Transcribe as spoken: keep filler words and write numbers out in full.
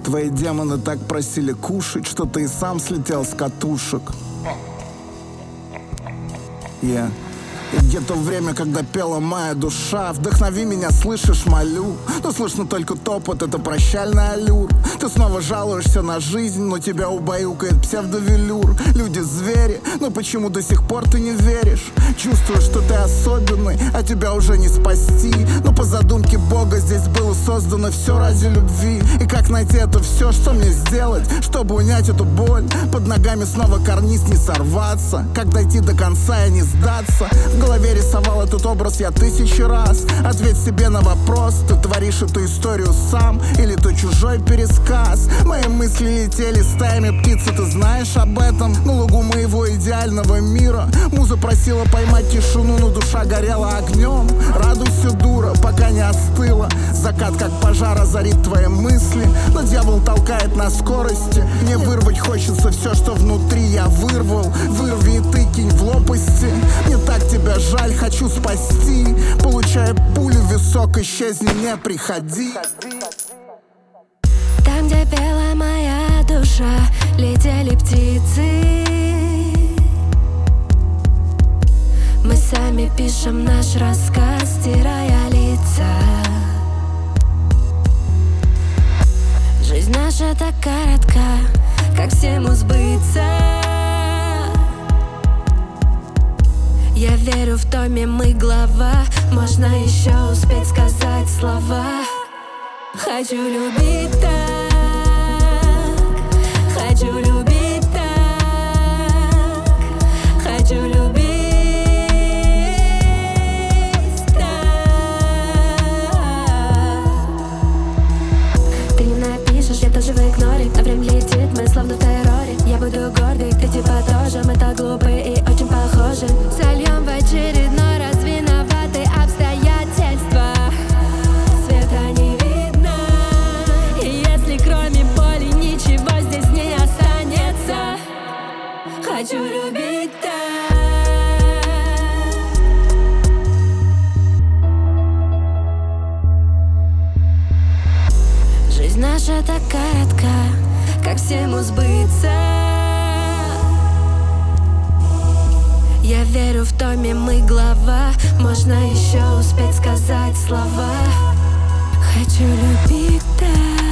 Твои демоны так просили кушать, что ты и сам слетел с катушек. Yeah. И где то время, когда пела моя душа? Вдохнови меня, слышишь, молю. Но слышно только топот, это прощальный аллюр. Ты снова жалуешься на жизнь, но тебя убаюкает псевдовелюр. Люди звери, но почему до сих пор ты не веришь? Чувствуешь, что ты особенный, а тебя уже не спасти. Но по задумке Бога здесь было создано все ради любви. И как найти это все, что мне сделать, чтобы унять эту боль? Под ногами снова карниз, не сорваться. Как дойти до конца и не сдаться? В голове рисовал этот образ я тысячи раз. Ответь себе на вопрос: ты творишь эту историю сам или то чужой пересказ? Мои мысли летели стаями птиц, и ты знаешь об этом. На лугу моего идеального мира муза просила поймать тишину, но душа горела огнем. Радуйся, дура, пока не остыла. Закат как пожар озарит твои мысли, но дьявол толкает на скорости. Мне вырвать хочется все, что внутри я вырвал. Вырви и ты кинь в лопасти. Мне так тебя жаль, хочу спасти. Получая пулю в висок, исчезни, не приходи. Там, где пела моя душа, летели птицы. Мы сами пишем наш рассказ, стирая лица. Жизнь наша так коротка, как всему сбыться. Я верю в томе мы глава, можно еще успеть сказать слова. Хочу любить так, хочу любить так, хочу любить так. Ты не напишешь, я тоже в игноре, а время летит, мы словно в терроре. Я буду гордый, ты типа тоже, мы так глупые и очень похожи. Сольем в очередной раз виноваты обстоятельства. Света не видно, и если кроме боли ничего здесь не останется. Хочу любить так. Жизнь наша так коротка, как всему сбыться. Я верю в томе мы глава, можно еще успеть сказать слова. Хочу любить так.